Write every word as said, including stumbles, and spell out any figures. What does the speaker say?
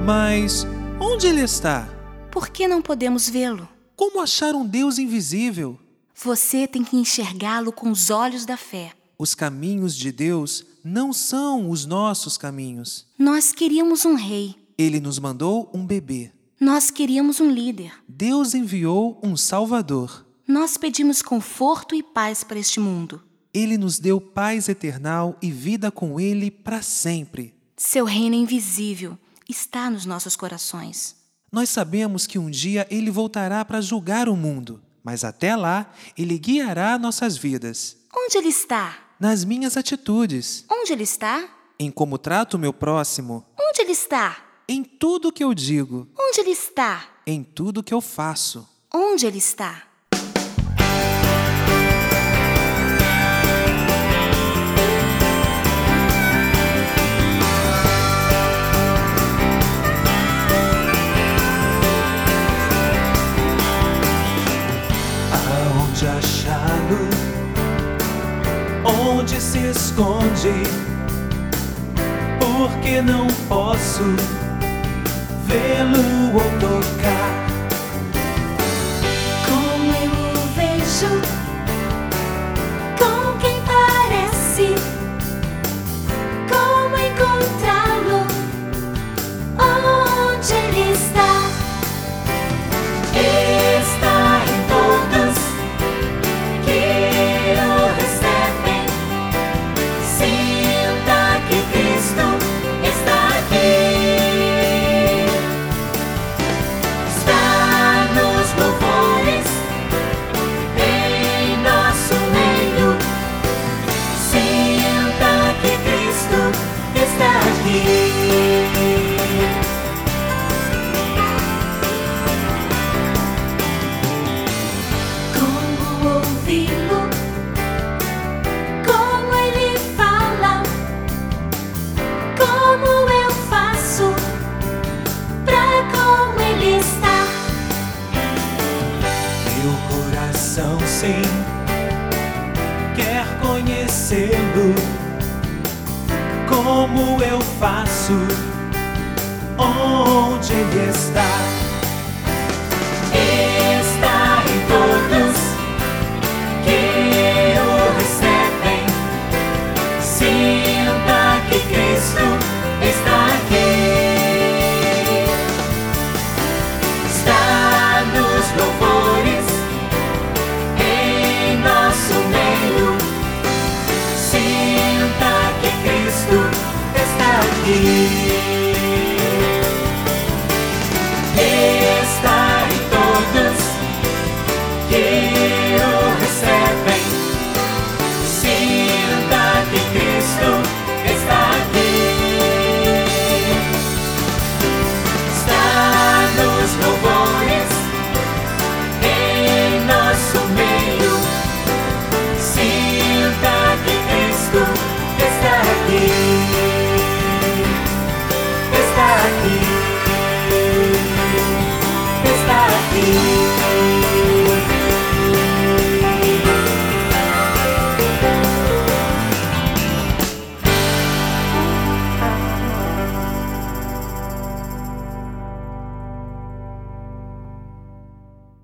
Mas onde ele está? Por que não podemos vê-lo? Como achar um Deus invisível? Você tem que enxergá-lo com os olhos da fé. Os caminhos de Deus não são os nossos caminhos. Nós queríamos um rei. Ele nos mandou um bebê. Nós queríamos um líder. Deus enviou um Salvador. Nós pedimos conforto e paz para este mundo. Ele nos deu paz eternal e vida com Ele para sempre. Seu reino invisível está nos nossos corações. Nós sabemos que um dia Ele voltará para julgar o mundo, mas até lá Ele guiará nossas vidas. Onde Ele está? Nas minhas atitudes. Onde Ele está? Em como trato o meu próximo. Onde Ele está? Em tudo que eu digo. Onde Ele está? Em tudo que eu faço. Onde Ele está? Aonde achá-lo? Onde se esconde? Porque não posso vê-lo ou tocar. Como eu o vejo, com quem parece, como encontrá-lo, onde ele está? Está em todos que o recebem. Sinta que Cristo está aqui. Está nos louvores, em nosso meio. Sinta que Cristo está aqui. Como ouvi-lo, como ele fala, como eu faço pra com ele estar. Meu coração sim quer conhecê-lo. Como eu faço? Onde ele está?